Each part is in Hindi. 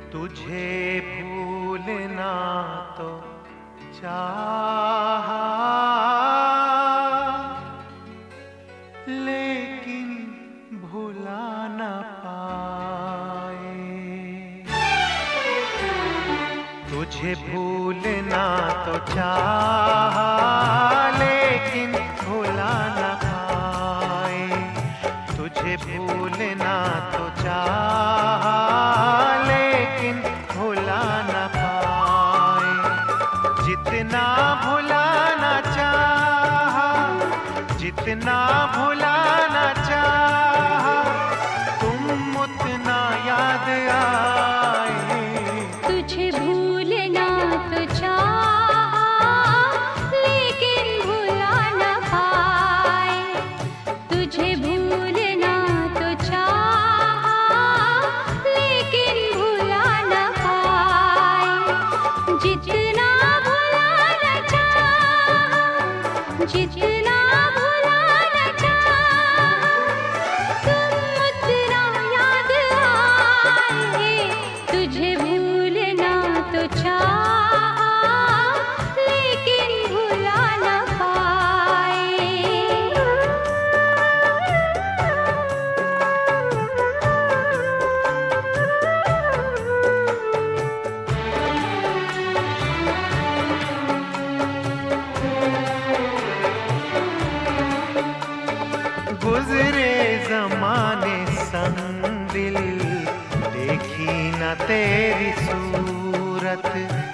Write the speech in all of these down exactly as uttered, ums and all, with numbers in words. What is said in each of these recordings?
तुझे भूलना तो चाहा, लेकिन भुला न पाए। तुझे भूलना तो चाहा, लेकिन भुला न पाए। तुझे भूलना तो चाहा, लेकिन भुला न पाए। जितना भुलाना चाहा, जितना भुलाना चाहा, तुम उतना याद आए। तुझे भूलना तो चाहा, लेकिन भुला न पाए। तुझे भूलना तो चाहा, लेकिन भुला न पाए। जितना भुलाना चाहा, जितना भुलाना चाहा, तुम उतना याद आए। तुझे भूलना तो चाहा, लेकिन भुला न पाए। गुजरे जमाने संग दिल, देखी न तेरी सूरत।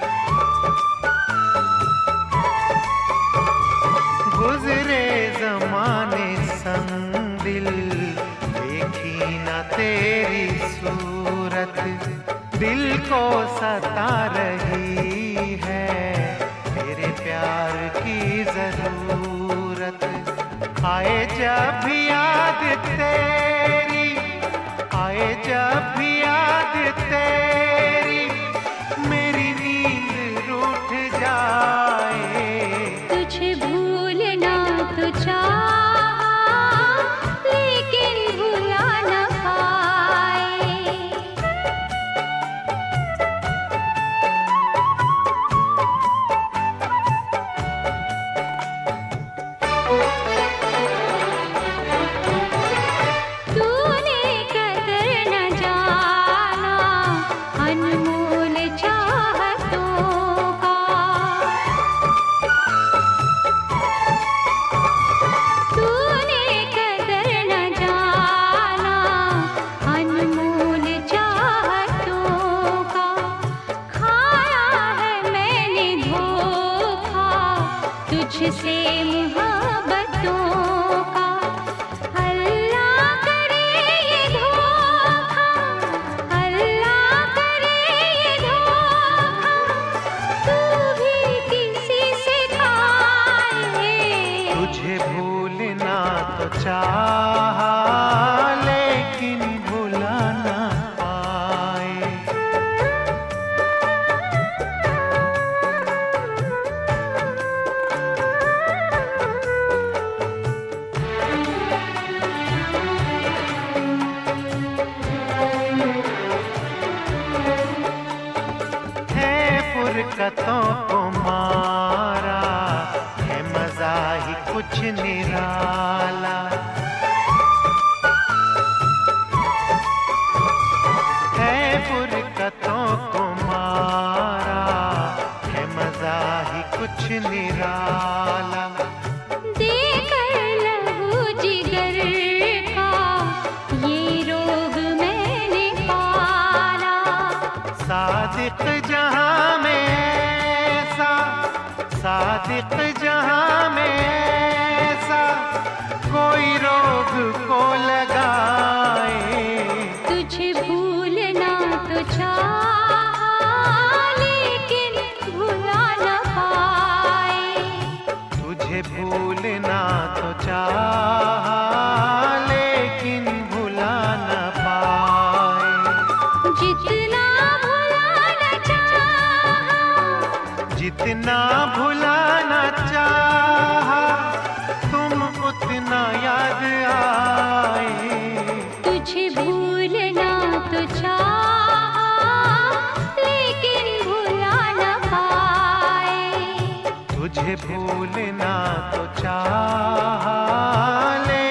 गुजरे जमाने संग दिल, देखी न तेरी सूरत। दिल को सता रही है तेरे प्यार की जरूरत। आए जब भी याद तेरी, आए जब भी याद तेरी, मेरी नींद रूठ जाए। तुझे भूलना तो चाहा, लेकिन भुला न पाए। तूने कदर न जाना अनमोल चाहतों का। तूने कदर न जाना अनमोल चाहतों का। खाया है मैंने धोखा तुझसे मोहब्बतों का। अल्लाह करे ये धोखा, अल्लाह करे ये धोखा, तू भी किसी से खाए। तुझे भूलना तो चाहा, लेकिन भुला न पाए। है फुरकतों को मारा, है मजा ही कुछ निराला। है फुरकतों को मारा, है मजा ही कुछ निराला। देकर लहू जिगर का ये रोग मैंने पाला। सादिक जहां में ऐसा, सादिक जहां में ऐसा, कोई रोग को लगाए। तुझे भूलना तो चाहा, लेकिन भुला न पाए। तुझे भूलना तो चाहा, लेकिन भुला न पाए। जितना भुलाना चाहा, जितना भुलाना चाहा, तुम उतना याद आए। तुझे भूलना तो चाहा, तुझे भूलना तो चाहा,